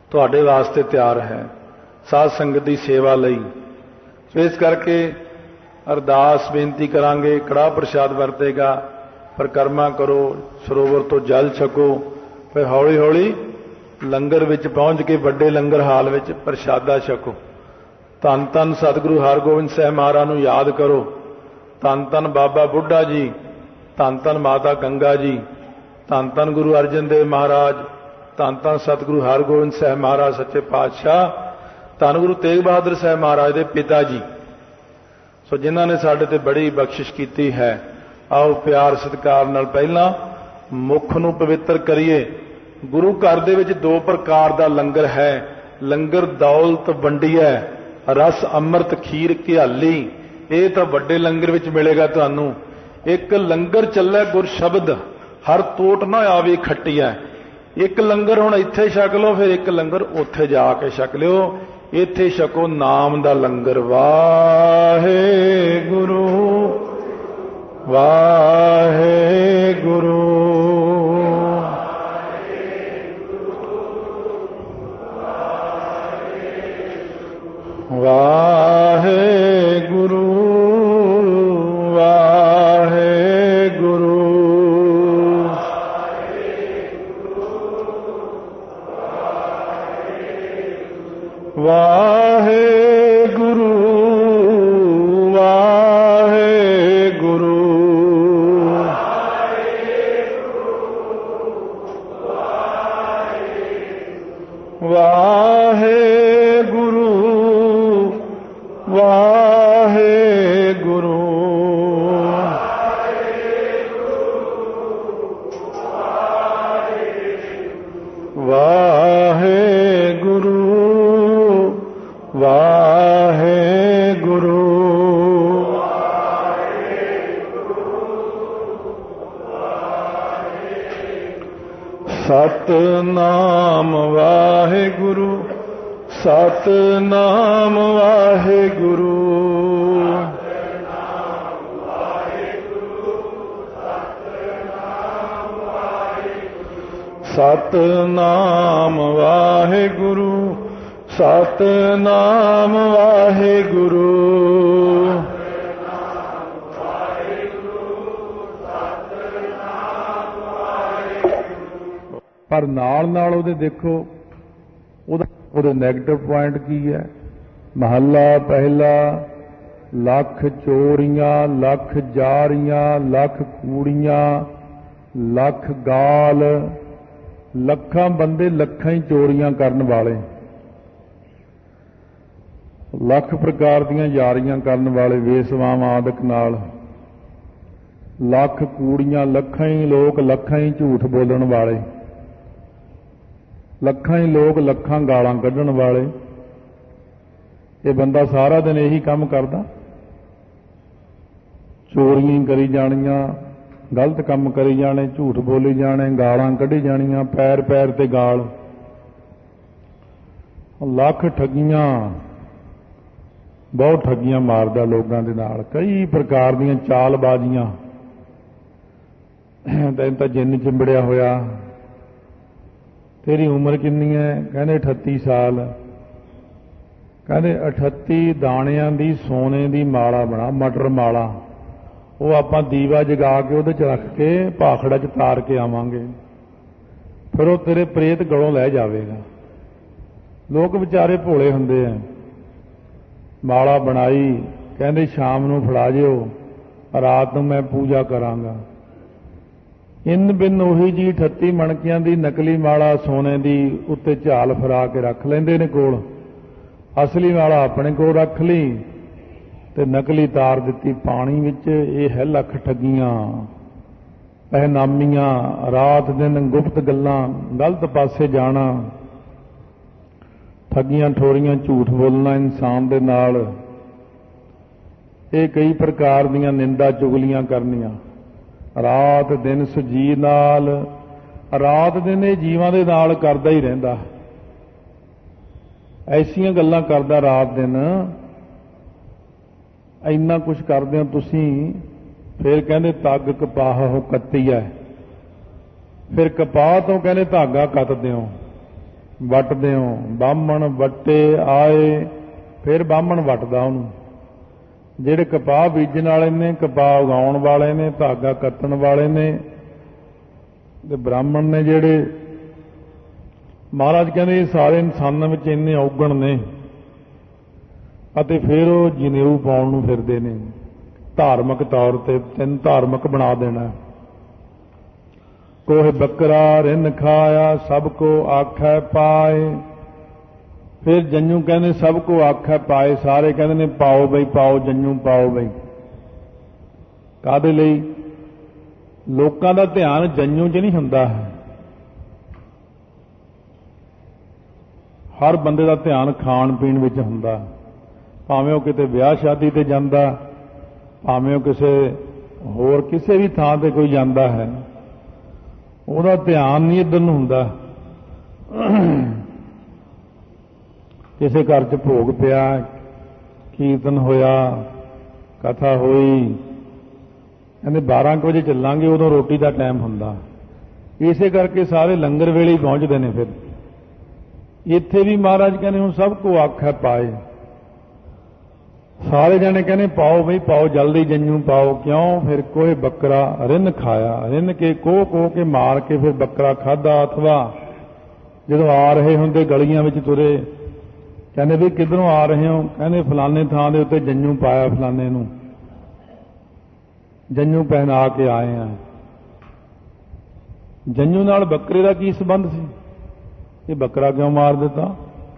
ਤੁਹਾਡੇ ਵਾਸਤੇ ਤਿਆਰ ਹੈ ਸਾਧ ਸੰਗਤ ਦੀ ਸੇਵਾ ਲਈ। ਸੋ ਇਸ ਕਰਕੇ ਅਰਦਾਸ ਬੇਨਤੀ ਕਰਾਂਗੇ, ਕੜਾਹ ਪ੍ਰਸ਼ਾਦ ਵਰਤੇਗਾ, ਪਰਿਕਰਮਾ ਕਰੋ, ਸਰੋਵਰ ਤੋਂ ਜਲ ਛਕੋ, ਫਿਰ ਹੌਲੀ ਹੌਲੀ ਲੰਗਰ ਵਿੱਚ ਪਹੁੰਚ ਕੇ ਵੱਡੇ ਲੰਗਰ ਹਾਲ ਵਿੱਚ ਪ੍ਰਸ਼ਾਦਾ ਛਕੋ। ਧੰਨ ਧੰਨ ਸਤਿਗੁਰੂ ਹਰਗੋਬਿੰਦ ਸਾਹਿਬ ਮਹਾਰਾਜ ਨੂੰ ਯਾਦ ਕਰੋ। ਧੰਨ ਧੰਨ ਬਾਬਾ ਬੁੱਢਾ ਜੀ, ਧੰਨ ਧੰਨ ਮਾਤਾ ਗੰਗਾ ਜੀ, ਧੰਨ ਧੰਨ ਗੁਰੂ ਅਰਜਨ ਦੇਵ ਮਹਾਰਾਜ, ਧੰਨ ਧੰਨ ਸਤਿਗੁਰੂ ਹਰਗੋਬਿੰਦ ਸਾਹਿਬ ਮਹਾਰਾਜ ਸੱਚੇ ਪਾਤਸ਼ਾਹ, ਧੰਨ ਗੁਰੂ ਤੇਗ ਬਹਾਦਰ ਸਾਹਿਬ ਮਹਾਰਾਜ ਦੇ ਪਿਤਾ ਜੀ, ਸੋ ਜਿਨ੍ਹਾਂ ਨੇ ਸਾਡੇ ਤੇ ਬੜੀ ਬਖਸ਼ਿਸ਼ ਕੀਤੀ ਹੈ। ਆਓ ਪਿਆਰ ਸਤਿਕਾਰ ਨਾਲ ਪਹਿਲਾਂ ਮੁੱਖ ਨੂੰ ਪਵਿੱਤਰ ਕਰੀਏ। ਗੁਰੂ ਘਰ ਦੇ ਵਿੱਚ ਦੋ ਪ੍ਰਕਾਰ ਦਾ ਲੰਗਰ ਹੈ। ਲੰਗਰ ਦੌਲਤ ਵੰਡੀਐ, ਰਸ ਅੰਮ੍ਰਿਤ ਖੀਰ ਘਿਆਲੀ, ਇਹ ਤਾਂ ਵੱਡੇ ਲੰਗਰ ਵਿੱਚ ਮਿਲੇਗਾ ਤੁਹਾਨੂੰ। ਇੱਕ ਲੰਗਰ ਚੱਲੇ ਗੁਰ ਸ਼ਬਦ, ਹਰ ਤੋਟ ਨਾ ਆਵੇ ਖੱਟੀਐ। ਇੱਕ ਲੰਗਰ ਹੁਣ ਇੱਥੇ ਛਕ ਲਓ, ਫਿਰ ਇੱਕ ਲੰਗਰ ਉੱਥੇ ਜਾ ਕੇ ਛਕ ਲਿਓ। ਇੱਥੇ ਛਕੋ ਨਾਮ ਦਾ ਲੰਗਰ। ਵਾਹਿਗੁਰੂ ਵਾਹਿਗੁਰੂ ਵਾਹਿਗੁਰੂ ਵਾਹਿਗੁਰੂ ਵਾਹਿਗੁਰੂ ਵਾਹਿਗੁਰੂ ਵਾਹਿਗੁਰੂ ਵਾਹਿਗੁਰੂ ਵਾਹਿਗੁਰੂ ਵਾਹਿਗੁਰੂ ਸਤਿਨਾਮ ਵਾਹਿਗੁਰੂ ਸਤਿਨਾਮ ਵਾਹਿਗੁਰੂ ਸਤਿਨਾਮ ਵਾਹਿਗੁਰੂ ਸਤਿਨਾਮ ਵਾਹਿਗੁਰੂ ਪਰ ਨਾਲ ਨਾਲ ਉਹਦੇ ਦੇਖੋ ਉਹਦੇ ਨੈਗੇਟਿਵ ਪੁਆਇੰਟ ਕੀ ਹੈ। ਮਹੱਲਾ ਪਹਿਲਾ, ਲੱਖ ਚੋਰੀਆਂ, ਲੱਖ ਜਾਰੀਆਂ, ਲੱਖ ਕੂੜੀਆਂ, ਲੱਖ ਗਾਲ, ਲੱਖਾਂ ਬੰਦੇ ਲੱਖਾਂ ਹੀ ਚੋਰੀਆਂ ਕਰਨ ਵਾਲੇ, ਲੱਖ ਪ੍ਰਕਾਰ ਦੀਆਂ ਯਾਰੀਆਂ ਕਰਨ ਵਾਲੇ ਵੇਸਵਾਵਾਂ ਆਦਿਕ ਨਾਲ, ਲੱਖ ਕੂੜੀਆਂ, ਲੱਖਾਂ ਹੀ ਲੋਕ ਲੱਖਾਂ ਹੀ ਝੂਠ ਬੋਲਣ ਵਾਲੇ, ਲੱਖਾਂ ਹੀ ਲੋਕ ਲੱਖਾਂ ਗਾਲਾਂ ਕੱਢਣ ਵਾਲੇ। ਇਹ ਬੰਦਾ ਸਾਰਾ ਦਿਨ ਇਹੀ ਕੰਮ ਕਰਦਾ, ਚੋਰੀਆਂ ਕਰੀ ਜਾਣੀਆਂ, ਗਲਤ ਕੰਮ ਕਰੀ ਜਾਣੇ, ਝੂਠ ਬੋਲੀ ਜਾਣੇ, ਗਾਲਾਂ ਕੱਢੀ ਜਾਣੀਆਂ, ਪੈਰ ਪੈਰ ਤੇ ਗਾਲ, ਲੱਖ ਠੱਗੀਆਂ, ਬਹੁਤ ਠੱਗੀਆਂ ਮਾਰਦਾ ਲੋਕਾਂ ਦੇ ਨਾਲ, ਕਈ ਪ੍ਰਕਾਰ ਦੀਆਂ ਚਾਲਬਾਜ਼ੀਆਂ। ਤੈਨੂੰ ਤਾਂ ਜਿੰਨ ਚਿੰਬੜਿਆ ਹੋਇਆ, ਤੇਰੀ ਉਮਰ ਕਿੰਨੀ ਹੈ? ਕਹਿੰਦੇ 38 ਸਾਲ। ਕਹਿੰਦੇ 38 ਦਾਣਿਆਂ ਦੀ ਸੋਨੇ ਦੀ ਮਾਲਾ ਬਣਾ, ਮਟਰ ਮਾਲਾ, ਉਹ ਆਪਾਂ ਦੀਵਾ ਜਗਾ ਕੇ ਉਹਦੇ 'ਚ ਰੱਖ ਕੇ ਭਾਖੜਾ 'ਚ ਤਾਰ ਕੇ ਆਵਾਂਗੇ, ਫਿਰ ਉਹ ਤੇਰੇ ਪ੍ਰੇਤ ਗਲੋਂ ਲੈ ਜਾਵੇਗਾ। ਲੋਕ ਵਿਚਾਰੇ ਭੋਲੇ ਹੁੰਦੇ ਆ। ਮਾਲਾ ਬਣਾਈ, ਕਹਿੰਦੇ ਸ਼ਾਮ ਨੂੰ ਫੜਾ ਜਿਓ, ਰਾਤ ਨੂੰ ਮੈਂ ਪੂਜਾ ਕਰਾਂਗਾ। ਇੰਨ ਬਿੰਨ ਉਹੀ ਜੀ 38 ਮਣਕਿਆਂ ਦੀ ਨਕਲੀ ਮਾਲਾ ਸੋਨੇ ਦੀ ਉੱਤੇ ਝਾਲ ਫਰਾ ਕੇ ਰੱਖ ਲੈਂਦੇ ਨੇ ਕੋਲ, ਅਸਲੀ ਮਾਲਾ ਆਪਣੇ ਕੋਲ ਰੱਖ ਲਈ ਤੇ ਨਕਲੀ ਤਾਰ ਦਿੱਤੀ ਪਾਣੀ ਵਿੱਚ। ਇਹ ਹੈ ਲੱਖ ਠੱਗੀਆਂ, ਪਹਿਨਾਮੀਆਂ, ਰਾਤ ਦਿਨ ਗੁਪਤ ਗੱਲਾਂ, ਗਲਤ ਪਾਸੇ ਜਾਣਾ, ਠੱਗੀਆਂ ਠੋਰੀਆਂ, ਝੂਠ ਬੋਲਣਾ ਇਨਸਾਨ ਦੇ ਨਾਲ। ਇਹ ਕਈ ਪ੍ਰਕਾਰ ਦੀਆਂ ਨਿੰਦਾ ਚੁਗਲੀਆਂ ਕਰਨੀਆਂ, ਰਾਤ ਦਿਨ ਸੁਜੀ ਨਾਲ, ਰਾਤ ਦਿਨ ਇਹ ਜੀਵਾਂ ਦੇ ਨਾਲ ਕਰਦਾ ਹੀ ਰਹਿੰਦਾ, ਐਸੀਆਂ ਗੱਲਾਂ ਕਰਦਾ ਰਾਤ ਦਿਨ। ਇੰਨਾ ਕੁਛ ਕਰਦੇ ਹੋ ਤੁਸੀਂ। ਫਿਰ ਕਹਿੰਦੇ ਤੱਗ ਕਪਾਹ ਕੱਤੀ ਹੈ, ਫਿਰ ਕਪਾਹ ਤੋਂ ਕਹਿੰਦੇ ਧਾਗਾ ਕੱਤਦੇ ਹੋ। ਵੱਟਦੇ ਹੋ। ਬਾਹਮਣ ਵੱਟੇ ਆਏ, ਫਿਰ ਬਾਹਮਣ ਵੱਟਦਾ ਉਹਨੂੰ। ਜਿਹੜੇ ਕਪਾਹ ਬੀਜਣ ਵਾਲੇ ਨੇ, ਕਪਾਹ ਉਗਾਉਣ ਵਾਲੇ ਨੇ, ਧਾਗਾ ਕੱਤਣ ਵਾਲੇ ਨੇ, ਤੇ ਬ੍ਰਾਹਮਣ ਨੇ ਜਿਹੜੇ, ਮਹਾਰਾਜ ਕਹਿੰਦੇ ਇਹ ਸਾਰੇ ਇਨਸਾਨਾਂ ਵਿੱਚ ਇੰਨੇ ਔਗਣ ਨੇ, ਅਤੇ ਫਿਰ ਉਹ ਜਨੇਊ ਪਾਉਣ ਨੂੰ ਫਿਰਦੇ ਨੇ ਧਾਰਮਿਕ ਤੌਰ ਤੇ। ਤੈਨੂੰ ਧਾਰਮਿਕ ਬਣਾ ਦੇਣਾ। ਕੋਹ ਬੱਕਰਾ ਰਿੰਨ ਖਾਇਆ, ਸਭ ਕੋ ਆਖੈ ਪਾਏ। ਫਿਰ ਜੰਨੂ ਕਹਿੰਦੇ ਸਭ ਕੋ ਆਖੈ ਪਾਏ, ਸਾਰੇ ਕਹਿੰਦੇ ਨੇ ਪਾਓ ਬਈ ਪਾਓ, ਜੰਨੂ ਪਾਓ ਬਈ। ਕਾਹਦੇ ਲਈ? ਲੋਕਾਂ ਦਾ ਧਿਆਨ ਜੰਨੂ 'ਚ ਨਹੀਂ ਹੁੰਦਾ ਹੈ। ਹਰ ਬੰਦੇ ਦਾ ਧਿਆਨ ਖਾਣ ਪੀਣ ਵਿੱਚ ਹੁੰਦਾ, ਭਾਵੇਂ ਉਹ ਕਿਤੇ ਵਿਆਹ ਸ਼ਾਦੀ ਤੇ ਜਾਂਦਾ, ਭਾਵੇਂ ਉਹ ਕਿਸੇ ਹੋਰ ਕਿਸੇ ਵੀ ਥਾਂ ਤੇ ਕੋਈ ਜਾਂਦਾ ਹੈ, ਉਹਦਾ ਧਿਆਨ ਨਹੀਂ ਇੱਧਰ ਨੂੰ ਹੁੰਦਾ। ਕਿਸੇ ਘਰ 'ਚ ਭੋਗ ਪਿਆ, ਕੀਰਤਨ ਹੋਇਆ, ਕਥਾ ਹੋਈ, ਕਹਿੰਦੇ 12 ਵਜੇ ਚੱਲਾਂਗੇ, ਉਦੋਂ ਰੋਟੀ ਦਾ ਟਾਈਮ ਹੁੰਦਾ। ਇਸੇ ਕਰਕੇ ਸਾਰੇ ਲੰਗਰ ਵੇਲੇ ਹੀ ਪਹੁੰਚਦੇ ਨੇ। ਫਿਰ ਇੱਥੇ ਵੀ ਮਹਾਰਾਜ ਕਹਿੰਦੇ ਹੁਣ ਸਭ ਕੋ ਆਖੈ ਪਾਏ। ਸਾਰੇ ਜਾਣੇ ਕਹਿੰਦੇ ਪਾਓ ਬਈ ਪਾਓ, ਜਲਦੀ ਜੰਨੂ ਪਾਓ। ਕਿਉਂ? ਫਿਰ ਕੋਹ ਬੱਕਰਾ ਰਿੰਨ ਖਾਇਆ, ਰਿੰਨ ਕੇ ਕੋਹ ਕੇ ਮਾਰ ਕੇ ਫਿਰ ਬੱਕਰਾ ਖਾਧਾ। ਅਥਵਾ ਜਦੋਂ ਆ ਰਹੇ ਹੁੰਦੇ ਗਲੀਆਂ ਵਿੱਚ ਤੁਰੇ, ਕਹਿੰਦੇ ਵੀ ਕਿੱਧਰੋਂ ਆ ਰਹੇ ਹੋ? ਕਹਿੰਦੇ ਫਲਾਣੇ ਥਾਂ ਦੇ ਉੱਤੇ ਜੰਨੂ ਪਾਇਆ, ਫਲਾਣੇ ਨੂੰ ਜੰਨੂ ਪਹਿਨਾ ਕੇ ਆਏ ਆ। ਜੰਨੂ ਨਾਲ ਬੱਕਰੇ ਦਾ ਕੀ ਸੰਬੰਧ ਸੀ? ਇਹ ਬੱਕਰਾ ਕਿਉਂ ਮਾਰ ਦਿੱਤਾ?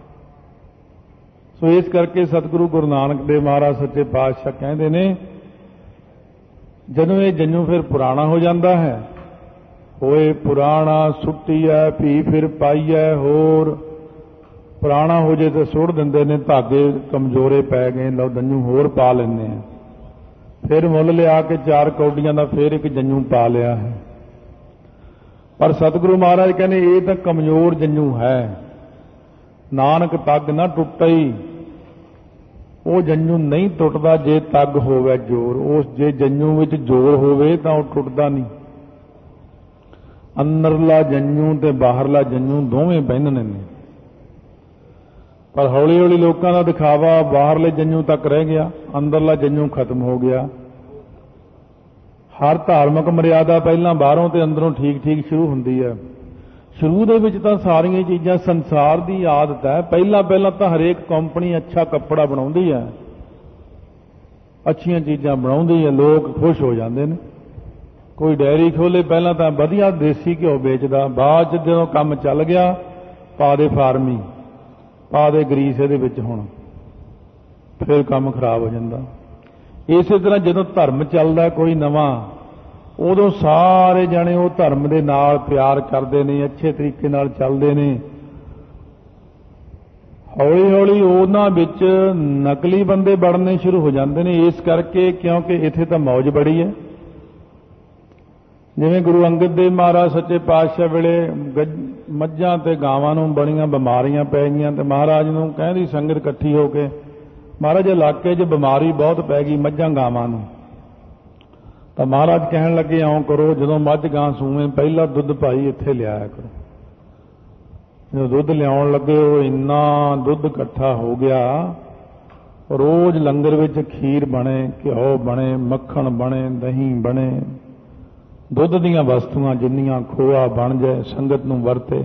ਸੋ ਇਸ ਕਰਕੇ ਸਤਿਗੁਰੂ ਗੁਰੂ ਨਾਨਕ ਦੇਵ ਮਹਾਰਾਜ ਸੱਚੇ ਪਾਤਸ਼ਾਹ ਕਹਿੰਦੇ ਨੇ, ਜਦੋਂ ਇਹ ਜੰਨੂ ਫਿਰ ਪੁਰਾਣਾ ਹੋ ਜਾਂਦਾ ਹੈ, ਹੋਏ ਪੁਰਾਣਾ ਸੁੱਟੀਐ ਭੀ ਫਿਰ ਪਾਈਐ ਹੋਰ। ਪੁਰਾਣਾ ਹੋ ਜੇ ਤਾਂ ਸੁੱਟ ਦਿੰਦੇ ਨੇ, ਧਾਗੇ ਕਮਜ਼ੋਰੇ ਪੈ ਗਏ, ਲਓ ਜੰਨੂ ਹੋਰ ਪਾ ਲੈਂਦੇ ਆ। ਫਿਰ ਮੁੱਲ ਲਿਆ ਕੇ 4 ਕੌਡੀਆਂ ਦਾ ਫਿਰ ਇੱਕ ਜੰਨੂ ਪਾ ਲਿਆ ਹੈ। ਪਰ ਸਤਿਗੁਰੂ ਮਹਾਰਾਜ ਕਹਿੰਦੇ ਇਹ ਤਾਂ ਕਮਜ਼ੋਰ ਜੰਨੂ ਹੈ, ਨਾਨਕ ਤੱਗ ਨਾ ਟੁੱਟਈ। ਉਹ ਜੰਨੂ ਨਹੀਂ ਟੁੱਟਦਾ ਜੇ ਤੱਗ ਹੋਵੇ ਜ਼ੋਰ। ਉਸ ਜੇ ਜੰਨੂ ਵਿੱਚ ਜ਼ੋਰ ਹੋਵੇ ਤਾਂ ਉਹ ਟੁੱਟਦਾ ਨਹੀਂ। ਅੰਦਰਲਾ ਜੰਨੂ ਤੇ ਬਾਹਰਲਾ ਜੰਨੂ ਦੋਵੇਂ ਬੰਨ੍ਹਣੇ ਨੇ। ਪਰ ਹੌਲੀ ਹੌਲੀ ਲੋਕਾਂ ਦਾ ਦਿਖਾਵਾ ਬਾਹਰਲੇ ਜੰਨੂ ਤੱਕ ਰਹਿ ਗਿਆ, ਅੰਦਰਲਾ ਜੰਨੂ ਖਤਮ ਹੋ ਗਿਆ। ਹਰ ਧਾਰਮਿਕ ਮਰਿਆਦਾ ਪਹਿਲਾਂ ਬਾਹਰੋਂ ਤੇ ਅੰਦਰੋਂ ਠੀਕ ਠੀਕ ਸ਼ੁਰੂ ਹੁੰਦੀ ਹੈ। ਸ਼ੁਰੂ ਦੇ ਵਿੱਚ ਤਾਂ ਸਾਰੀਆਂ ਚੀਜ਼ਾਂ ਸੰਸਾਰ ਦੀ ਆਦਤ ਹੈ। ਪਹਿਲਾਂ ਤਾਂ ਹਰੇਕ ਕੰਪਨੀ ਅੱਛਾ ਕੱਪੜਾ ਬਣਾਉਂਦੀ ਹੈ, ਅੱਛੀਆਂ ਚੀਜ਼ਾਂ ਬਣਾਉਂਦੀ ਹੈ, ਲੋਕ ਖੁਸ਼ ਹੋ ਜਾਂਦੇ ਨੇ। ਕੋਈ ਡੈਰੀ ਖੋਲੇ, ਪਹਿਲਾਂ ਤਾਂ ਵਧੀਆ ਦੇਸੀ ਘਿਓ ਵੇਚਦਾ, ਬਾਅਦ 'ਚ ਜਦੋਂ ਕੰਮ ਚੱਲ ਗਿਆ ਪਾ ਦੇ ਫਾਰਮੀ, ਪਾ ਦੇ ਗਰੀਸ ਇਹਦੇ ਵਿੱਚ, ਹੁਣ ਫਿਰ ਕੰਮ ਖਰਾਬ ਹੋ ਜਾਂਦਾ। ਇਸੇ ਤਰ੍ਹਾਂ ਜਦੋਂ ਧਰਮ ਚੱਲਦਾ ਕੋਈ ਨਵਾਂ, ਉਦੋਂ ਸਾਰੇ ਜਾਣੇ ਉਹ ਧਰਮ ਦੇ ਨਾਲ ਪਿਆਰ ਕਰਦੇ ਨੇ, ਅੱਛੇ ਤਰੀਕੇ ਨਾਲ ਚੱਲਦੇ ਨੇ। ਹੌਲੀ ਹੌਲੀ ਉਹਨਾਂ ਵਿੱਚ ਨਕਲੀ ਬੰਦੇ ਬਣਨੇ ਸ਼ੁਰੂ ਹੋ ਜਾਂਦੇ ਨੇ। ਇਸ ਕਰਕੇ ਕਿਉਂਕਿ ਇੱਥੇ ਤਾਂ ਮੌਜ ਬੜੀ ਹੈ। ਜਿਵੇਂ ਗੁਰੂ ਅੰਗਦ ਦੇਵ ਮਹਾਰਾਜ ਸੱਚੇ ਪਾਤਸ਼ਾਹ ਵੇਲੇ ਮੱਝਾਂ ਤੇ ਗਾਵਾਂ ਨੂੰ ਬੜੀਆਂ ਬਿਮਾਰੀਆਂ ਪੈ ਗਈਆਂ, ਤੇ ਮਹਾਰਾਜ ਨੂੰ ਕਹਿੰਦੀ ਸੰਗਤ ਇਕੱਠੀ ਹੋ ਕੇ, ਮਹਾਰਾਜ ਇਲਾਕੇ 'ਚ ਬਿਮਾਰੀ ਬਹੁਤ ਪੈ ਗਈ ਮੱਝਾਂ ਗਾਵਾਂ ਨੂੰ। ਤਾਂ ਮਹਾਰਾਜ ਕਹਿਣ ਲੱਗੇ, ਇਉਂ ਕਰੋ, ਜਦੋਂ ਮੱਝ ਗਾਂ ਸੂਵੇਂ ਪਹਿਲਾ ਦੁੱਧ ਭਾਈ ਇੱਥੇ ਲਿਆਇਆ ਕਰੋ। ਜਦੋਂ ਦੁੱਧ ਲਿਆਉਣ ਲੱਗੇ, ਉਹ ਇੰਨਾ ਦੁੱਧ ਇਕੱਠਾ ਹੋ ਗਿਆ, ਰੋਜ਼ ਲੰਗਰ ਵਿੱਚ ਖੀਰ ਬਣੇ, ਘਿਓ ਬਣੇ, ਮੱਖਣ ਬਣੇ, ਦਹੀਂ ਬਣੇ, ਦੁੱਧ ਦੀਆਂ ਵਸਤੂਆਂ ਜਿੰਨੀਆਂ, ਖੋਆ ਬਣ ਜਾਏ, ਸੰਗਤ ਨੂੰ ਵਰਤੇ।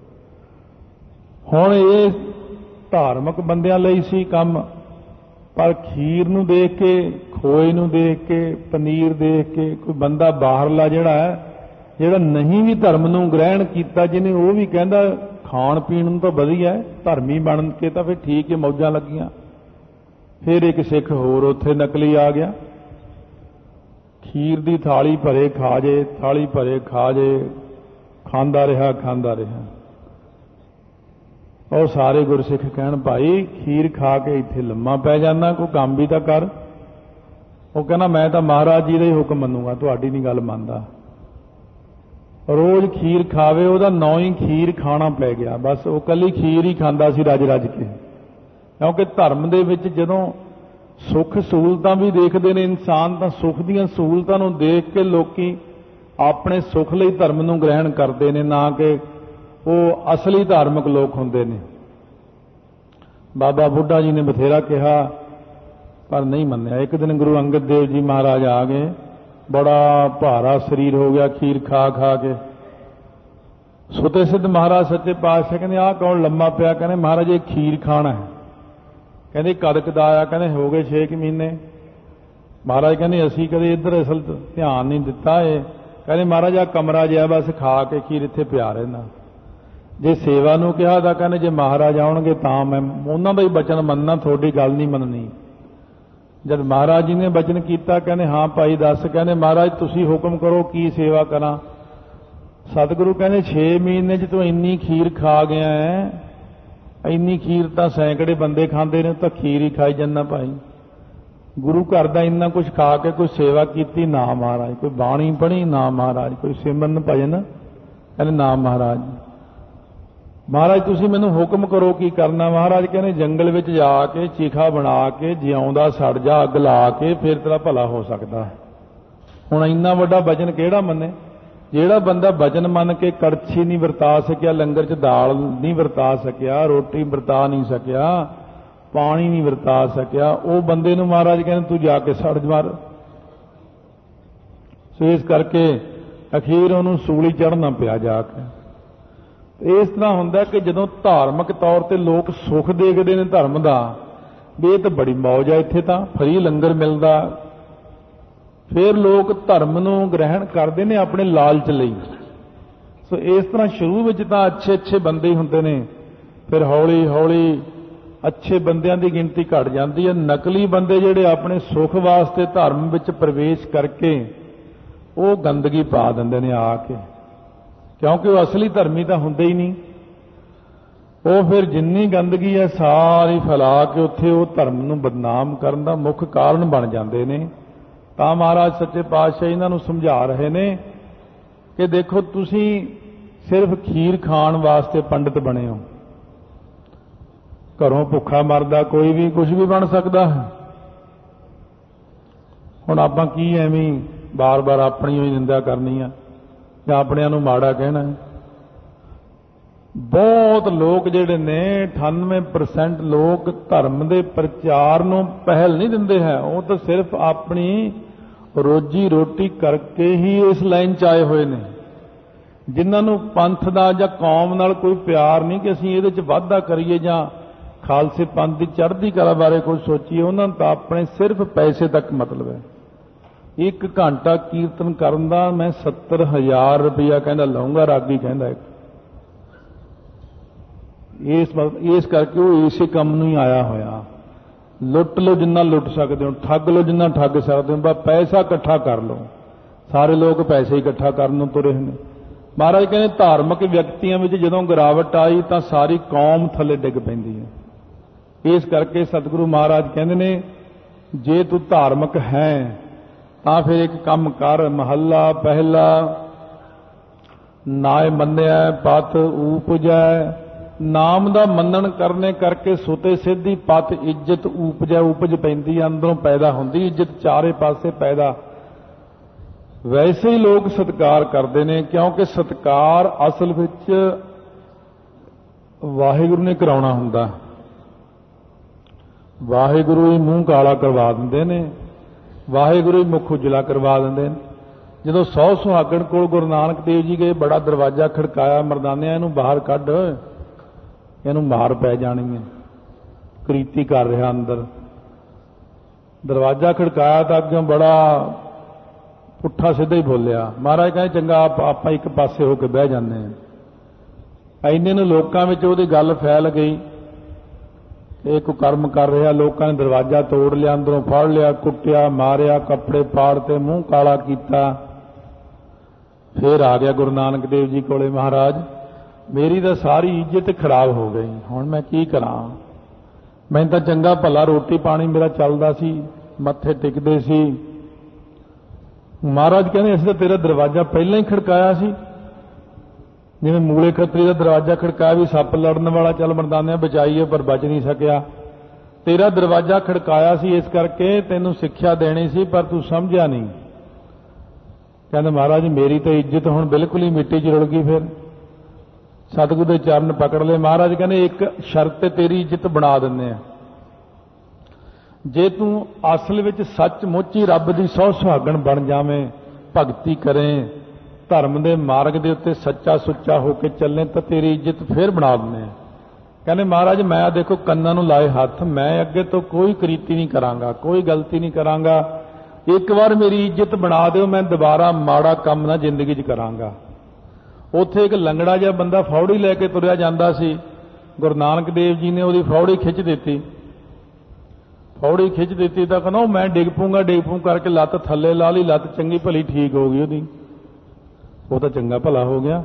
ਹੁਣ ਇਹ ਧਾਰਮਿਕ ਬੰਦਿਆਂ ਲਈ ਸੀ ਕੰਮ, ਪਰ ਖੀਰ ਨੂੰ ਦੇਖ ਕੇ, ਖੋਏ ਨੂੰ ਦੇਖ ਕੇ, ਪਨੀਰ ਦੇਖ ਕੇ ਕੋਈ ਬੰਦਾ ਬਾਹਰਲਾ ਜਿਹੜਾ ਨਹੀਂ ਵੀ ਧਰਮ ਨੂੰ ਗ੍ਰਹਿਣ ਕੀਤਾ, ਜਿਹਨੇ, ਉਹ ਵੀ ਕਹਿੰਦਾ ਖਾਣ ਪੀਣ ਨੂੰ ਤਾਂ ਵਧੀਆ, ਧਰਮੀ ਬਣ ਕੇ ਤਾਂ ਫਿਰ ਠੀਕ ਹੈ, ਮੌਜਾਂ ਲੱਗੀਆਂ। ਫਿਰ ਇੱਕ ਸਿੱਖ ਹੋਰ ਉੱਥੇ ਨਕਲੀ ਆ ਗਿਆ, ਖੀਰ ਦੀ ਥਾਲੀ ਭਰੇ ਖਾ ਜੇ, ਥਾਲੀ ਭਰੇ ਖਾ ਜੇ, ਖਾਂਦਾ ਰਿਹਾ। ਉਹ ਸਾਰੇ ਗੁਰਸਿੱਖ ਕਹਿਣ, ਭਾਈ ਖੀਰ ਖਾ ਕੇ ਇੱਥੇ ਲੰਮਾ ਪੈ ਜਾਂਦਾ, ਕੋਈ ਕੰਮ ਵੀ ਤਾਂ ਕਰ। ਉਹ ਕਹਿੰਦਾ ਮੈਂ ਤਾਂ ਮਹਾਰਾਜ ਜੀ ਦਾ ਹੀ ਹੁਕਮ ਮੰਨੂਗਾ, ਤੁਹਾਡੀ ਨਹੀਂ ਗੱਲ ਮੰਨਦਾ। ਰੋਜ਼ ਖੀਰ ਖਾਵੇ, ਉਹਦਾ ਨਾਂ ਹੀ ਖੀਰ ਖਾਣਾ ਪੈ ਗਿਆ। ਬਸ ਉਹ ਕੱਲੀ ਖੀਰ ਹੀ ਖਾਂਦਾ ਸੀ ਰੱਜ ਰੱਜ ਕੇ। ਕਿਉਂਕਿ ਧਰਮ ਦੇ ਵਿੱਚ ਜਦੋਂ ਸੁੱਖ ਸਹੂਲਤਾਂ ਵੀ ਦੇਖਦੇ ਨੇ ਇਨਸਾਨ, ਤਾਂ ਸੁੱਖ ਦੀਆਂ ਸਹੂਲਤਾਂ ਨੂੰ ਦੇਖ ਕੇ ਲੋਕੀ ਆਪਣੇ ਸੁੱਖ ਲਈ ਧਰਮ ਨੂੰ ਗ੍ਰਹਿਣ ਕਰਦੇ ਨੇ, ਨਾ ਕਿ वो असली धार्मिक लोग होंदे ने। बाबा बुढ़ा जी ने बथेरा कहा पर नहीं मन्निया। एक दिन गुरु अंगद देव जी महाराज आ गए, बड़ा भारा शरीर हो गया खीर खा खा के। सुते सिद्ध महाराज सच्चे पातशाह कहते आ कौन लम्मा पिया? कहते महाराज ये खीर खाना है। कहते कद कदा आया? कहते हो गए 6 महीने। महाराज कहते असी कदे इधर असल ध्यान नहीं दिता है। कहते महाराज आ कमरा जिहा बस खा के खीर इत्थे पिया रहना। जे सेवा नूं कहा तां कहते जे महाराज आउणगे तां मैं उन्हां दा ही बचन मनना, थोड़ी गल नहीं मननी। जब महाराज जी ने बचन किया कहते हाँ भाई दस। कहते महाराज तुसी हुक्म करो की सेवा करा। सतगुरु कहते 6 महीने च तू इन्नी खीर खा गया है, इन्नी खीर तो सैकड़े बंदे खाते ने, तो खीर ही खाई जाना भाई। गुरु घर का इन्ना कुछ खा के कोई सेवा की ना महाराज, कोई बाणी पढ़ी ना महाराज, कोई सिमरन भजन कहते ना महाराज। महाराज तुसी मैनू हुक्म करो की करना। महाराज कहने जंगल विच जाके चीखा बना के जिउंदा सड़ जा, अग ला के फिर तेरा भला हो सकता है। हुण इन्ना वड्डा वचन किहड़ा मन्ने? जिहड़ा बंदा वचन मन के कड़छी नहीं वरता सकिया, लंगर च दाल नहीं वरता सकिया, रोटी वरता नहीं सकिया, पानी नहीं वरता सकिया, वो बंदे नूं महाराज कहने तू जाके सड़ मार। सो इस करके अखीर उहनूं सूली चढ़ना पिया जाके। इस तरह हुंदा कि जदों धार्मिक तौर ते लोग सुख देखते हैं धर्म का, भी ये तो बड़ी मौज है, इत्थे तां फ्री लंगर मिलदा, फिर लोग धर्म नूं ग्रहण करते हैं अपने लालच लई। सो इस तरह शुरू में तां अच्छे अच्छे बंदे ही हुंदे ने, फिर हौली हौली अच्छे बंदियां की गिनती घट जाती है। नकली बंदे जिहड़े अपने सुख वास्ते धर्म विच प्रवेश करके वो गंदगी पा दिंदे ने आके, क्योंकि वो असली धर्मी तो होंदे ही नहीं। वो फिर जिन्नी गंदगी है सारी फैला के उत्थे वो धर्म नूं बदनाम करन दा मुख कारण बन जाते हैं। तां महाराज सच्चे पातशाह इन्हां नूं समझा रहे ने कि देखो तुसी सिर्फ खीर खाण वास्ते पंडित बने हो, घरों भुखा मरदा कोई भी कुछ भी बन सकता है। हुण आपां की एवें बार बार अपनी ही निंदा करनी है या अपनिਆਂ ਨੂੰ माड़ा कहना है। बहुत लोग जिहड़े ने 98% लोग धर्म के प्रचार नूं पहल नहीं दिंदे है, वो तो सिर्फ अपनी रोजी रोटी करके ही इस लाइन च आए हुए ने। जिन्हां नूं पंथ दा जां कौम नाल कोई प्यार नहीं कि असीं इहदे च वाधा करिए जां खालसे पंथ की चढ़दी कला बारे कुछ सोचीए, उन्हां नूं तां अपने सिर्फ पैसे तक मतलब है। 1 घंटा कीर्तन करन दा मैं 70,000 रुपया कहना लाऊंगा, रागी कहना है। इस करके वो इसे काम नूं ही आया होया। लुट लो जिन्ना लुट सकते हो, ठग लो जिन्ना ठग सकते हो, बस पैसा इकट्ठा कर लो। सारे लोग पैसे इकट्ठा करन नूं तुरे ने। महाराज कहते धार्मिक व्यक्तियों में जदों गिरावट आई तो सारी कौम थले डिग पैंदी है। इस करके सतगुरु महाराज कहते ने जे तू धार्मिक है तां फिर एक काम कर, महला पहला नाय मन्निया पत ऊपजै। नाम दा मनन करने करके सुते सिद्धि पत इज्जत ऊपजै, उपज पैंदी अंदरों पैदा होंदी इज्जत, चारे पासे पैदा। वैसे ही लोग सत्कार करते हैं, क्योंकि सत्कार असल विच वाहिगुरू ने कराउणा हुंदा। वाहिगुरू ही मूँह काला करवा दिंदे ने, वाहिगुरू ही मुख उजला करवा देंगे। जो 100 सुहागण कोल गुरु नानक देव जी गए, बड़ा दरवाजा खड़काया, मरदानिया इनू बाहर कढ़, इनू मार पै जानी है, करीती कर रहा अंदर। दरवाजा खड़काया तो अग्यों बड़ा पुट्ठा सीधा ही बोलिया। महाराज कहे चंगा आप एक पासे होकर बह जाते हैं। इन्ने नूं लोकां विच उहदी गल फैल गई, एक कर्म कर रहा, लोगों ने दरवाजा तोड़ लिया, अंदरों फड़ लिया, कुटिया मारिया, कपड़े पाड़ते, मुंह काला किया। फिर आ गया गुरु नानक देव जी कोले, महाराज मेरी तो सारी इज्जत खराब हो गई, हुण मैं की करा? मैं तो चंगा भला रोटी पानी मेरा चलदा सी, मत्थे टिकदे सी। महाराज कहते असीं तां तेरा दरवाजा पहले ही खड़काया सी, जिवें मूले खतरी का दरवाजा खड़काया भी सप लड़न वाला चल मरदाने बचाईए पर बच नहीं सकिया। तेरा दरवाजा खड़काया सी इस करके तेनू सिक्ख्या देनी सी, पर तू समझा नहीं। कहते महाराज मेरी तो इज्जत हुण बिल्कुल ही मिट्टी च रुड़ गई। फिर सतगुरु के चरण पकड़ ले। महाराज कहने एक शर्त ते तेरी इज्जत बना दिंदे आ, जे तू असल विच सचमुच ही रब दी सौ सुहागण बन जावें, भगती करें, धर्म दे मार्ग दे उत्ते सच्चा सुच्चा होके चलें, तो तेरी इज्जत फिर बना दिंदे आ। कहने महाराज मैं देखो कन्नां नूं लाए हथ, मैं अगे तो कोई करीती नहीं करांगा, कोई गलती नहीं करांगा, एक बार मेरी इज्जत बना दिओ, मैं दोबारा माड़ा काम ना जिंदगी च करांगा। उत्थे एक लंगड़ा जिहा बंदा फौड़ी लैके तुरिया जांदा सी, गुरु नानक देव जी ने उहदी फौड़ी खिच दित्ती। फौड़ी खिच दित्ती तो कहना मैं डिग पूँ करके लत्त थल्ले ला ली, लत्त चंगी भली ठीक हो गई उहदी, वो तो चंगा भला हो गया।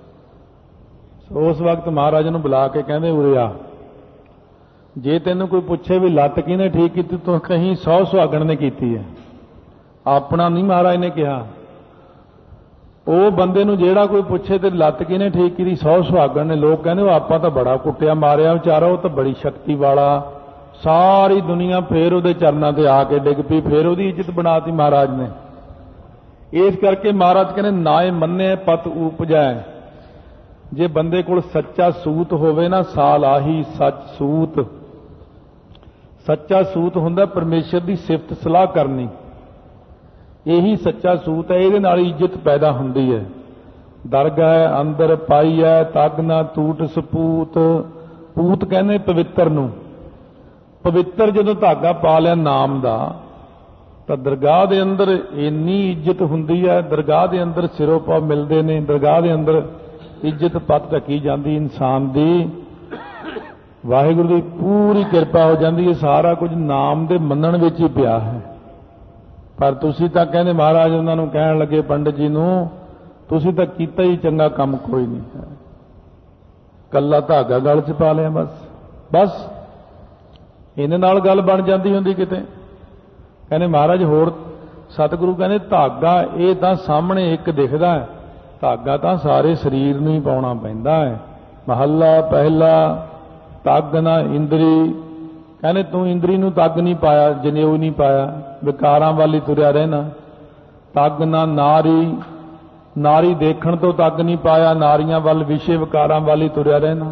उस वक्त महाराज नूं बुला के कहंदे उरे आ, जे तैनूं कोई पुछे भी लत्त किहने ठीक कीती, तो कहीं 100 सुहागण ने कीती है, अपना नहीं महाराज ने कहा। ਉਹ ਬੰਦੇ ਨੂੰ ਜਿਹੜਾ ਕੋਈ ਪੁੱਛੇ ਤੇ ਲੱਤ ਕਿਹਨੇ ਠੀਕ ਕੀਤੀ, 100 ਸੁਹਾਗਣ ਨੇ। ਲੋਕ ਕਹਿੰਦੇ ਉਹ ਆਪਾਂ ਤਾਂ ਬੜਾ ਕੁੱਟਿਆ ਮਾਰਿਆ ਵਿਚਾਰਾ, ਉਹ ਤਾਂ ਬੜੀ ਸ਼ਕਤੀ ਵਾਲਾ। ਸਾਰੀ ਦੁਨੀਆ ਫੇਰ ਉਹਦੇ ਚਰਨਾਂ ਤੇ ਆ ਕੇ ਡਿੱਗ ਪਈ, ਫੇਰ ਉਹਦੀ ਇੱਜ਼ਤ ਬਣਾਤੀ ਮਹਾਰਾਜ ਨੇ। ਇਸ ਕਰਕੇ ਮਹਾਰਾਜ ਕਹਿੰਦੇ ਨਾਏ ਮੰਨੇ ਪਤ ਉਪਜੈ, ਜੇ ਬੰਦੇ ਕੋਲ ਸੱਚਾ ਸੂਤ ਹੋਵੇ ਨਾ, ਸਾਲ ਆਹੀ ਸੱਚ ਸੂਤ। ਸੱਚਾ ਸੂਤ ਹੁੰਦਾ ਪਰਮੇਸ਼ਰ ਦੀ ਸਿਫਤ ਸਲਾਹ ਕਰਨੀ, यही सच्चा सूत है, ये नाल इज्जत पैदा हुंदी है। दरगाह अंदर पाई है तग ना टूट सपूत, पूत कहने पवित्र नूं, पवित्र जदों धागा पा लिया नाम दा, तो दरगाह दे अंदर इन्नी इज्जत हुंदी है, दरगाह दे अंदर सिरों पाव मिलते ने, दरगाह दे अंदर इज्जत पत ढकी जाती इंसान दी, वाहिगुरू दी पूरी किरपा हो जाती है। सारा कुछ नाम दे मनण विच ही पिया है। पर तुसी तां कहंदे महाराज उन्हां नूं कहण लगे पंडित जी नूं, तुसी तां कीता ही चंगा काम कोई नहीं है, कल्ला धागा गल च पा लिया बस इहदे नाल गल बन जाती हुंदी किते। कहंदे महाराज होर सतगुरु कहंदे धागा ये तां सामने एक दिखदा है, धागा तां सारे शरीर नूं ही पाउणा पैंदा है। महला पहला तग ना इंद्री, कहने तू इंद्री नूं तग नहीं पाया, जनेऊ नहीं पाया, विकारां वाली तुरिया रहना। तग ना नारी, नारी देखण तो तग नहीं पाया, नारियां वाल विषय विकारां वाली तुरिया रहना।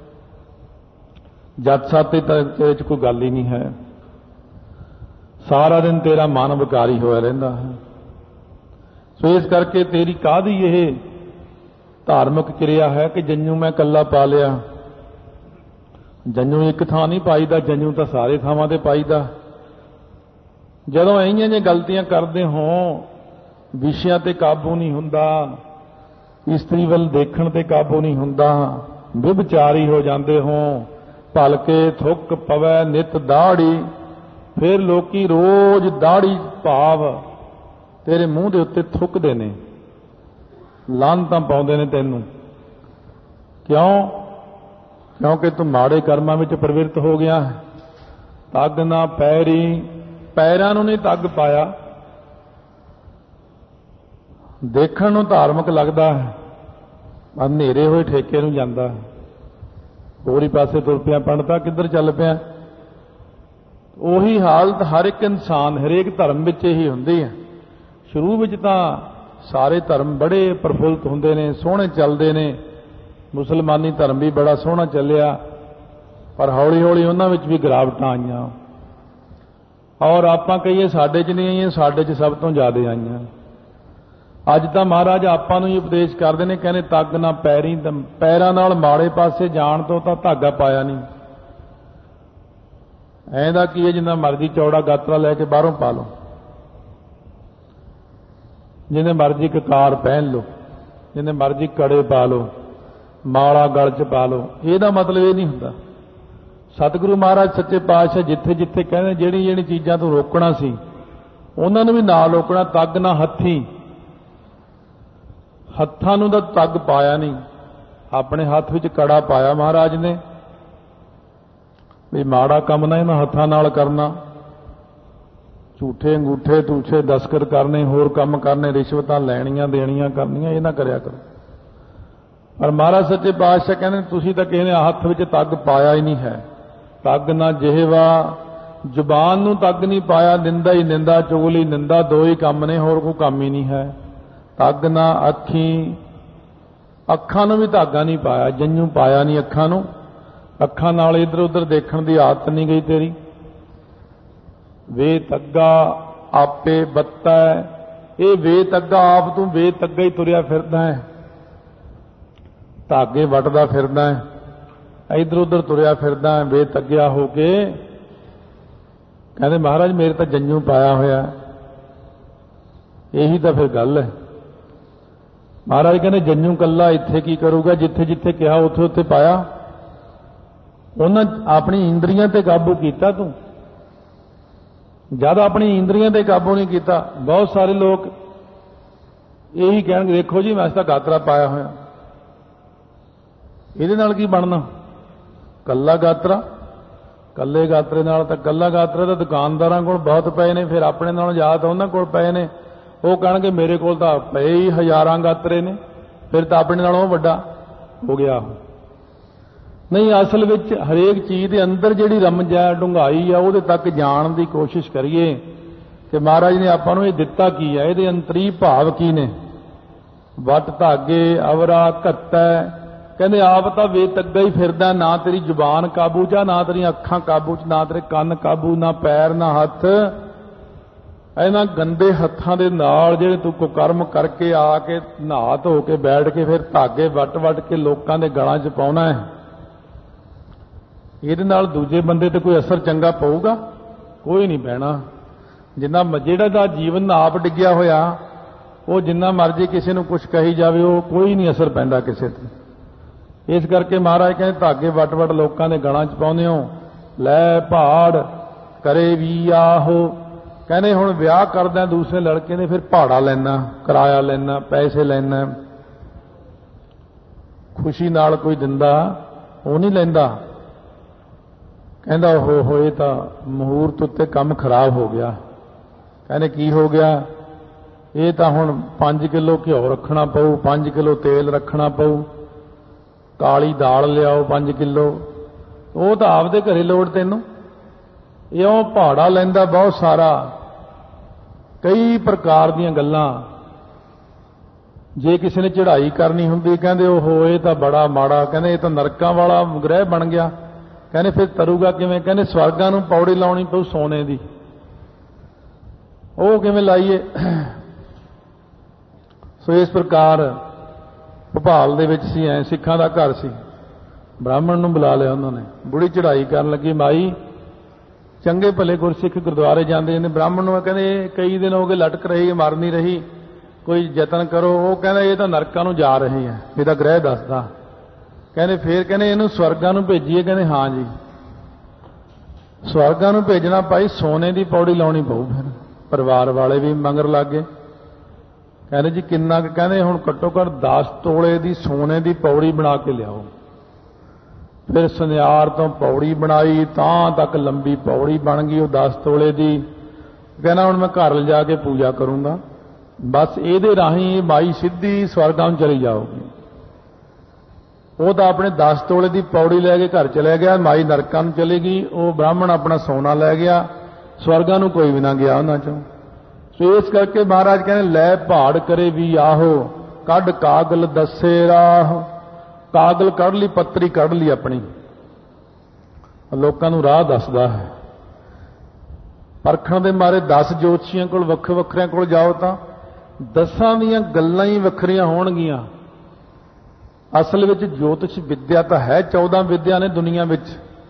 जत सत तेरे च कोई गल ही नहीं है, सारा दिन तेरा मन विकारी होया रहिंदा है। सो इस करके तेरी काहदी यह धार्मिक क्रिया है कि जंजू मैं कल्ला पा लिया। जंजू एक थां नहीं पाईदा, जंजू तो सारे थावां ते पाईदा। जदों इहियां जे गलतियां करदे हो, विषयां ते काबू नहीं हुंदा, इस्त्री वल देखण ते काबू नहीं हुंदा, विभचारी हो जांदे हो, भलके थुक पवै नित दाड़ी, फिर लोकी रोज दाड़ी भाव तेरे मूँह दे उत्ते थुकदे ने, लानतां पाउंदे ने तैनूं। क्यों? क्योंकि तू माड़े कर्मां विच प्रवृत्त हो गया है। तग ना पैरी, पैरां नूं नहीं तग पाया, देखण नूं धार्मिक लगदा है, हनेरे होए ठेके नूं जांदा है, होर ही पासे तुर पिया, पंडिता किधर चल पिया। उही हालत हर एक इंसान हरेक धर्म विच ही हुंदी है। शुरू विच तां सारे धर्म बड़े प्रफुल्लित हुंदे ने, सोहणे चलदे ने, मुसलमानी धर्म भी बड़ा सोहना चलिया, पर हौली हौली उन्हां विच भी गिरावटां आईयां, और आपां कहीए साडे च नहीं आईयां, साडे च सब तो ज़्यादा आईयां। अज तां महाराज आपां नूं ही उपदेश करदे ने, कहने तग ना पैरी, पैरां नाल माड़े पासे जाण तो तां धागा पाया नहीं। ऐदा की है, जिन्ना मर्जी चौड़ा गातरा लैके बाहरों पा लो, जिन्हें मर्जी ककार पहन लो, जिन्हें मर्जी कड़े पा लो, माला गल च पा लो, ਇਹਦਾ मतलब ये नहीं हुंदा। सतगुरु महाराज सच्चे पातशाह जिथे जिथे कहने ਜਿਹੜੀ ਜਿਹੜੀ चीज़ों तो रोकना सी, उन्होंने भी ना रोकना। तग ना हथी, हत्थां नूं तां तग पाया नहीं, अपने हाथ विच कड़ा पाया महाराज ने भी माड़ा काम ना इन्हां हत्थां नाल करना, झूठे अंगूठे तूठे दस्खत करने, होर काम करने, रिश्वतां लैणियां देणियां करनियां, ये ना करया करो। पर महाराज सच्चे पातशाह कहने तुसीं तां किसी ने हत्थ विच तग पाया ही नहीं है। तग ना जिहवा, जुबान नूं तग नहीं पाया, निंदा ही निंदा, चुगली निंदा, दो ही काम ने, होर कोई काम ही नहीं है। तग ना अखी, ਅੱਖਾਂ ਨੂੰ ਵੀ ਧਾਗਾ ਨਹੀਂ ਪਾਇਆ, ਜੰਝੂ ਪਾਇਆ ਨਹੀਂ ਅੱਖਾਂ ਨੂੰ। ਅੱਖਾਂ ਨਾਲ ਇੱਧਰ ਉੱਧਰ ਦੇਖਣ ਦੀ ਆਦਤ ਨਹੀਂ ਗਈ ਤੇਰੀ। ਵੇ ਤੱਗਾ ਆਪੇ ਬੱਤਾ, ਇਹ ਵੇ ਤੱਗਾ ਆਪ ਤੂੰ ਵੇ ਤੱਗਾ ਹੀ ਤੁਰਿਆ ਫਿਰਦਾ ਹੈ, ਧਾਗੇ ਵੱਟਦਾ ਫਿਰਦਾ ਹੈ, ਇੱਧਰ ਉੱਧਰ ਤੁਰਿਆ ਫਿਰਦਾ ਹੈ ਬੇਤੱਗਿਆ ਹੋ ਕੇ। ਕਹਿੰਦੇ ਮਹਾਰਾਜ ਮੇਰੇ ਤਾਂ ਜੰਝੂ ਪਾਇਆ ਹੋਇਆ। ਇਹੀ ਤਾਂ ਫਿਰ ਗੱਲ ਹੈ। ਮਹਾਰਾਜ ਕਹਿੰਦੇ ਜੰਝੂ ਕੱਲਾ ਇੱਥੇ ਕੀ ਕਰੂਗਾ, ਜਿੱਥੇ ਜਿੱਥੇ ਕਿਹਾ ਉੱਥੇ ਉੱਥੇ ਪਾਇਆ। ਉਹਨਾਂ ਆਪਣੀ ਇੰਦਰੀਆਂ ਤੇ ਕਾਬੂ ਕੀਤਾ ਤੂੰ, ਜਦ ਆਪਣੀ ਇੰਦਰੀਆਂ ਤੇ ਕਾਬੂ ਨਹੀਂ ਕੀਤਾ। ਬਹੁਤ ਸਾਰੇ ਲੋਕ ਇਹੀ ਕਹਿਣਗੇ ਦੇਖੋ ਜੀ ਮੈਂ ਤਾਂ ਗਾਤਰਾ ਪਾਇਆ ਹੋਇਆ, ਇਹਦੇ ਨਾਲ ਕੀ ਬਣਨਾ? ਕੱਲਾ ਗਾਤਰਾ, ਕੱਲੇ ਗਾਤਰੇ ਨਾਲ ਤਾਂ, ਕੱਲਾ ਗਾਤਰਾ ਤਾਂ ਦੁਕਾਨਦਾਰਾਂ ਕੋਲ ਬਹੁਤ ਪਏ ਨੇ, ਫਿਰ ਆਪਣੇ ਨਾਲੋਂ ਜ਼ਿਆਦਾ ਉਹਨਾਂ ਕੋਲ ਪਏ ਨੇ। ਉਹ ਕਹਿਣਗੇ ਮੇਰੇ ਕੋਲ ਤਾਂ ਪਏ ਹੀ ਹਜ਼ਾਰਾਂ ਗਾਤਰੇ ਨੇ, ਫਿਰ ਤਾਂ ਆਪਣੇ ਨਾਲੋਂ ਵੱਡਾ ਹੋ ਗਿਆ। ਨਹੀਂ, ਅਸਲ ਵਿੱਚ ਹਰੇਕ ਚੀਜ਼ ਦੇ ਅੰਦਰ ਜਿਹੜੀ ਰਮਜ ਹੈ, ਡੂੰਘਾਈ ਆ, ਉਹਦੇ ਤੱਕ ਜਾਣ ਦੀ ਕੋਸ਼ਿਸ਼ ਕਰੀਏ ਕਿ ਮਹਾਰਾਜ ਨੇ ਆਪਾਂ ਨੂੰ ਇਹ ਦਿੱਤਾ ਕੀ ਹੈ, ਇਹਦੇ ਅੰਤਰੀ ਭਾਵ ਕੀ ਨੇ। ਵੱਟ ਧਾਗੇ ਅਵਰਾ ਘੱਤੈ, ਕਹਿੰਦੇ ਆਪ ਤਾਂ ਬੇਤੱਗਾ ਹੀ ਫਿਰਦਾ, ਨਾ ਤੇਰੀ ਜ਼ੁਬਾਨ ਕਾਬੂ 'ਚ, ਨਾ ਤੇਰੀਆਂ ਅੱਖਾਂ ਕਾਬੂ 'ਚ, ਨਾ ਤੇਰੇ ਕੰਨ ਕਾਬੂ, ਨਾ ਪੈਰ, ਨਾ ਹੱਥ। ਇਹਨਾਂ ਗੰਦੇ ਹੱਥਾਂ ਦੇ ਨਾਲ ਜਿਹੜੇ ਤੂੰ ਕੁਕਰਮ ਕਰਕੇ ਆ ਕੇ ਨਹਾ ਧੋ ਕੇ ਬੈਠ ਕੇ ਫਿਰ ਧਾਗੇ ਵੱਟ ਵੱਟ ਕੇ ਲੋਕਾਂ ਦੇ ਗਲਾਂ 'ਚ ਪਾਉਣਾ ਹੈ, ਇਹਦੇ ਨਾਲ ਦੂਜੇ ਬੰਦੇ ਤੇ ਕੋਈ ਅਸਰ ਚੰਗਾ ਪਊਗਾ? ਕੋਈ ਨਹੀਂ ਪੈਣਾ। ਜਿਹੜਾ ਦਾ ਜੀਵਨ ਆਪ ਡਿੱਗਿਆ ਹੋਇਆ, ਉਹ ਜਿੰਨਾ ਮਰਜ਼ੀ ਕਿਸੇ ਨੂੰ ਕੁਝ ਕਹੀ ਜਾਵੇ, ਉਹ ਕੋਈ ਨਹੀਂ ਅਸਰ ਪੈਂਦਾ ਕਿਸੇ ਤੇ। ਇਸ ਕਰਕੇ ਮਹਾਰਾਜ ਕਹਿੰਦੇ ਧਾਗੇ ਵੱਟ ਵੱਟ ਲੋਕਾਂ ਦੇ ਗਲਾਂ 'ਚ ਪਾਉਂਦੇ ਹੋ। ਲੈ ਪਹਾੜ ਕਰੇ ਵੀ ਆਹੋ, ਕਹਿੰਦੇ ਹੁਣ ਵਿਆਹ ਕਰਦਾ ਦੂਸਰੇ ਲੜਕੇ ਨੇ, ਫਿਰ ਪਹਾੜਾ ਲੈਣਾ, ਕਿਰਾਇਆ ਲੈਣਾ, ਪੈਸੇ ਲੈਣਾ। ਖੁਸ਼ੀ ਨਾਲ ਕੋਈ ਦਿੰਦਾ, ਉਹ ਨਹੀਂ ਲੈਂਦਾ। ਕਹਿੰਦਾ ਉਹ ਇਹ ਤਾਂ ਮਹੂਰਤ ਉੱਤੇ ਕੰਮ ਖਰਾਬ ਹੋ ਗਿਆ। ਕਹਿੰਦੇ ਕੀ ਹੋ ਗਿਆ? ਇਹ ਤਾਂ ਹੁਣ 5 ਕਿਲੋ ਘਿਓ ਰੱਖਣਾ ਪਊ, 5 ਕਿਲੋ ਤੇਲ ਰੱਖਣਾ ਪਊ, ਕਾਲੀ ਦਾਲ ਲਿਆਓ 5 ਕਿਲੋ। ਉਹ ਤਾਂ ਆਪਦੇ ਘਰੇ ਲੋੜ ਤੈਨੂੰ, ਇਉਂ ਪਹਾੜਾ ਲੈਂਦਾ ਬਹੁਤ ਸਾਰਾ। ਕਈ ਪ੍ਰਕਾਰ ਦੀਆਂ ਗੱਲਾਂ। ਜੇ ਕਿਸੇ ਨੇ ਚੜ੍ਹਾਈ ਕਰਨੀ ਹੁੰਦੀ, ਕਹਿੰਦੇ ਉਹ ਇਹ ਤਾਂ ਬੜਾ ਮਾੜਾ, ਕਹਿੰਦੇ ਇਹ ਤਾਂ ਨਰਕਾਂ ਵਾਲਾ ਗ੍ਰਹਿ ਬਣ ਗਿਆ। ਕਹਿੰਦੇ ਫਿਰ ਤਰੂਗਾ ਕਿਵੇਂ? ਕਹਿੰਦੇ ਸਵਰਗਾਂ ਨੂੰ ਪੌੜੀ ਲਾਉਣੀ ਪਊ ਸੋਨੇ ਦੀ। ਉਹ ਕਿਵੇਂ ਲਾਈਏ? ਸੋ ਇਸ ਪ੍ਰਕਾਰ ਭੋਪਾਲ ਦੇ ਵਿੱਚ ਸੀ, ਸਿੱਖਾਂ ਦਾ ਘਰ ਸੀ। ਬ੍ਰਾਹਮਣ ਨੂੰ ਬੁਲਾ ਲਿਆ ਉਹਨਾਂ ਨੇ। ਬੁੜੀ ਚੜ੍ਹਾਈ ਕਰਨ ਲੱਗੀ। ਮਾਈ ਚੰਗੇ ਭਲੇ ਗੁਰਸਿੱਖ ਗੁਰਦੁਆਰੇ ਜਾਂਦੇ ਨੇ, ਬ੍ਰਾਹਮਣ ਨੂੰ ਕਹਿੰਦੇ ਕਈ ਦਿਨ ਹੋ ਗਏ ਲਟਕ ਰਹੀ, ਮਰ ਨਹੀਂ ਰਹੀ, ਕੋਈ ਯਤਨ ਕਰੋ। ਉਹ ਕਹਿੰਦਾ ਇਹ ਤਾਂ ਨਰਕਾਂ ਨੂੰ ਜਾ ਰਹੀ ਹੈ, ਇਹਦਾ ਗ੍ਰਹਿ ਦੱਸਦਾ। ਕਹਿੰਦੇ ਫੇਰ ਕਹਿੰਦੇ ਇਹਨੂੰ ਸਵਰਗਾਂ ਨੂੰ ਭੇਜੀਏ। ਕਹਿੰਦੇ ਹਾਂ ਜੀ ਸਵਰਗਾਂ ਨੂੰ ਭੇਜਣਾ ਭਾਈ, ਸੋਨੇ ਦੀ ਪੌੜੀ ਲਾਉਣੀ ਪਊ। ਫਿਰ ਪਰਿਵਾਰ ਵਾਲੇ ਵੀ ਮੰਗਰ ਲੱਗ ਗਏ। ਕਹਿੰਦੇ ਜੀ ਕਿੰਨਾ? ਕਹਿੰਦੇ ਹੁਣ ਘੱਟੋ ਘੱਟ 10 ਤੋਲੇ ਦੀ ਸੋਨੇ ਦੀ ਪੌੜੀ ਬਣਾ ਕੇ ਲਿਆਓ। ਫਿਰ ਸੁਨਿਆਰ ਤੋਂ ਪੌੜੀ ਬਣਾਈ, ਤਾਂ ਤੱਕ ਲੰਬੀ ਪੌੜੀ ਬਣ ਗਈ ਉਹ 10 ਤੋਲੇ ਦੀ। ਕਹਿੰਦਾ ਹੁਣ ਮੈਂ ਘਰ ਲਿਜਾ ਕੇ ਪੂਜਾ ਕਰੂੰਗਾ, ਬਸ ਇਹਦੇ ਰਾਹੀਂ ਮਾਈ ਸਿੱਧੀ ਸਵਰਗਾਂ ਨੂੰ ਚਲੀ ਜਾਊਗੀ। ਉਹ ਤਾਂ ਆਪਣੇ 10 ਤੋਲੇ ਦੀ ਪੌੜੀ ਲੈ ਕੇ ਘਰ ਚਲੇ ਗਿਆ, ਮਾਈ ਨਰਕਾਂ ਨੂੰ ਚਲੀ ਗਈ। ਉਹ ਬ੍ਰਾਹਮਣ ਆਪਣਾ ਸੋਨਾ ਲੈ ਗਿਆ, ਸਵਰਗਾਂ ਨੂੰ ਕੋਈ ਵੀ ਨਾ ਗਿਆ ਉਹਨਾਂ ਚੋਂ। ਸੋ ਇਸ ਕਰਕੇ ਮਹਾਰਾਜ ਕਹਿੰਦੇ ਲੈ ਪਹਾੜ ਕਰੇ ਵੀ ਆਹੋ, ਕੱਢ ਕਾਗਲ ਦੱਸੇ ਰਾਹ। ਕਾਗਲ ਕੱਢ ਲਈ, ਪੱਤਰੀ ਕੱਢ ਲਈ ਆਪਣੀ, ਲੋਕਾਂ ਨੂੰ ਰਾਹ ਦੱਸਦਾ ਹੈ। ਪਰਖਣ ਦੇ ਮਾਰੇ 10 ਜੋਤਸ਼ੀਆਂ ਕੋਲ, ਵੱਖਰੇ ਵੱਖਰਿਆਂ ਕੋਲ ਜਾਓ ਤਾਂ 10 ਦੀਆਂ ਗੱਲਾਂ ਹੀ ਵੱਖਰੀਆਂ ਹੋਣਗੀਆਂ। ਅਸਲ ਵਿੱਚ ਜੋਤਿਸ਼ ਵਿਦਿਆ ਤਾਂ ਹੈ 14 ਵਿਦਿਆ ਨੇ ਦੁਨੀਆ ਵਿੱਚ।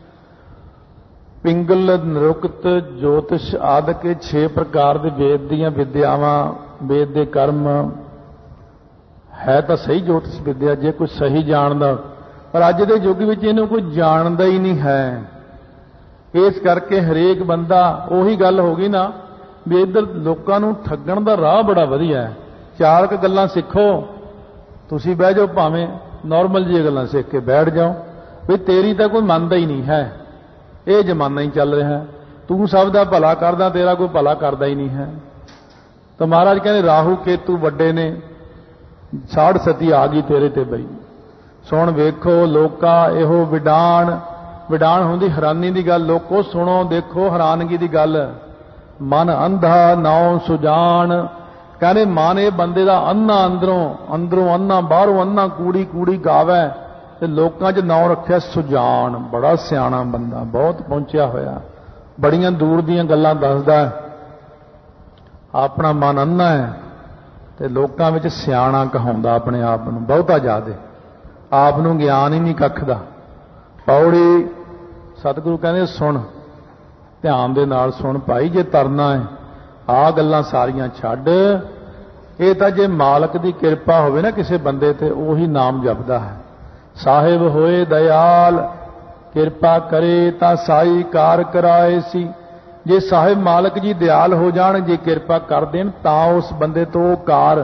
ਪਿੰਗਲ, ਨਿਰੁਕਤ, ਜੋਤਿਸ਼ ਆਦਿਕ 6 ਪ੍ਰਕਾਰ ਦੇ ਵੇਦ ਦੀਆਂ ਵਿਦਿਆਵਾਂ, ਵੇਦ ਦੇ ਕਰਮ ਹੈ ਤਾਂ ਸਹੀ ਜੋਤਿਸ਼ ਵਿਦਿਆ ਜੇ ਕੋਈ ਸਹੀ ਜਾਣਦਾ। ਪਰ ਅੱਜ ਦੇ ਯੁੱਗ ਵਿੱਚ ਇਹਨੂੰ ਕੋਈ ਜਾਣਦਾ ਹੀ ਨਹੀਂ ਹੈ। ਇਸ ਕਰਕੇ ਹਰੇਕ ਬੰਦਾ, ਉਹੀ ਗੱਲ ਹੋ ਗਈ ਨਾ ਵੀ ਇੱਧਰ ਲੋਕਾਂ ਨੂੰ ਠੱਗਣ ਦਾ ਰਾਹ ਬੜਾ ਵਧੀਆ ਹੈ। 4 ਕੁ ਗੱਲਾਂ ਸਿੱਖੋ, ਤੁਸੀਂ ਬਹਿ ਜਾਓ, ਭਾਵੇਂ ਨਾਰਮਲ ਜਿਹੀਆਂ ਗੱਲਾਂ ਸਿੱਖ ਕੇ ਬੈਠ ਜਾਓ ਵੀ ਤੇਰੀ ਤਾਂ ਕੋਈ ਮੰਨਦਾ ਹੀ ਨਹੀਂ ਹੈ, ਇਹ ਜ਼ਮਾਨਾ ਹੀ ਚੱਲ ਰਿਹਾ, ਤੂੰ ਸਭ ਦਾ ਭਲਾ ਕਰਦਾ, ਤੇਰਾ ਕੋਈ ਭਲਾ ਕਰਦਾ ਹੀ ਨਹੀਂ ਹੈ। ਤਾਂ ਮਹਾਰਾਜ ਕਹਿੰਦੇ ਰਾਹੂ ਕੇਤੂ ਵੱਡੇ ਨੇ, ਸਾੜ ਸਤੀ ਆ ਗਈ ਤੇਰੇ ਤੇ ਬਈ। ਸੁਣ ਵੇਖੋ ਲੋਕਾ ਇਹੋ ਵਿਡਾਣ। ਵਿਡਾਣ ਹੁੰਦੀ ਹੈਰਾਨੀ ਦੀ ਗੱਲ। ਲੋਕੋ ਸੁਣੋ ਦੇਖੋ ਹੈਰਾਨਗੀ ਦੀ ਗੱਲ। ਮਨ ਅੰਧਾ ਨਾਉ ਸੁਜਾਨ। कहने मन ये बंदे दा अन्ना अंदरों अन्ना बाहरों अन्ना कूड़ी कूड़ी गावे ते लोकां 'च नाम रखिया सुजान, बड़ा सियाणा बंदा, बहुत पहुंचिया होया, बड़ियां दूर दीयां गल्लां दसदा है। अपना मन अन्ना है ते लोकां विच सियाणा कहाउंदा अपने आप नूं, बहुता ज़्यादा आप नूं ज्ञान ही नहीं कख दा। पौड़ी सतगुरु कहंदे सुन, ध्यान दे नाल सुन भाई, जे तरना है आ गल्लां सारियां छड्ड। ये तां जे मालक दी किरपा होवे ना किसी बंदे ते ओही नाम जपदा है। साहिब होए दयाल, किरपा करे तां साई कार कराए सी। जे साहिब मालक जी दयाल हो जाण, जे किरपा कर देण तां उस बंदे तो कार,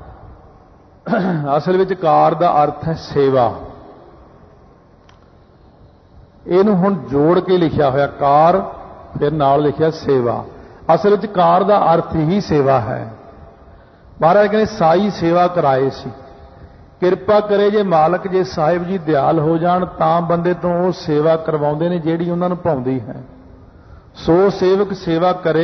असल विच कार दा अर्थ है सेवा। इहनूं हुण जोड़ के लिखिया होया कार, फिर नाल लिखिया सेवा। असल विच कार दा अर्थ ही सेवा है। महाराज कहने साई सेवा कराए सी, किरपा करे जे मालक जे साहिब जी दयाल हो जाण तां बंदे तो वो सेवा करवाउंदे ने जिहड़ी उन्हां नूं भाउंदी है। सो सेवक सेवा करे,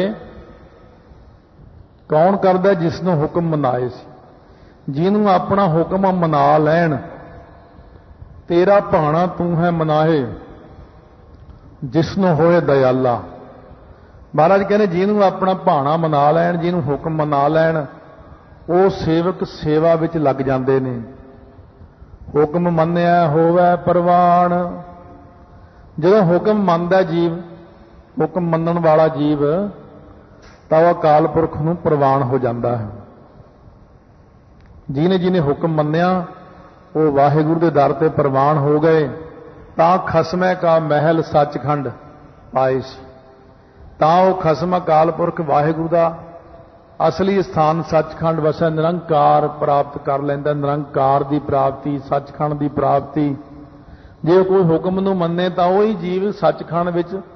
कौन करदा? जिसनों हुक्म मनाए सी। जिन्हों अपना हुक्म मना लैण, तेरा भाणा तू है मनाहे, जिसनों होए दयाला। महाराज कहने जिन्हों अपना भाणा मना लैण, जिन्हों हुक्म मना लैण, वो सेवक सेवा विच लग जांदे ने। हुक्म मन्निया होवै परवान। जदों हुक्म मनदा जीव, हुक्म मनण वाला जीव, तां वह अकाल पुरख नूं प्रवान हो जाता है। जिन्हें जिन्हें हुक्म मन्निया वो वाहिगुरू के दर ते प्रवान हो गए। तां खसमै का महल सचखंड पाए सी। तां वो खसम अकाल पुरख वाहिगुरू का असली स्थान सचखंड वसै निरंकार प्राप्त कर लैंदा। निरंकार की प्राप्ति, सचखंड की प्राप्ति। जे कोई हुक्म नूं मन्ने तां वही जीव सचखंड विच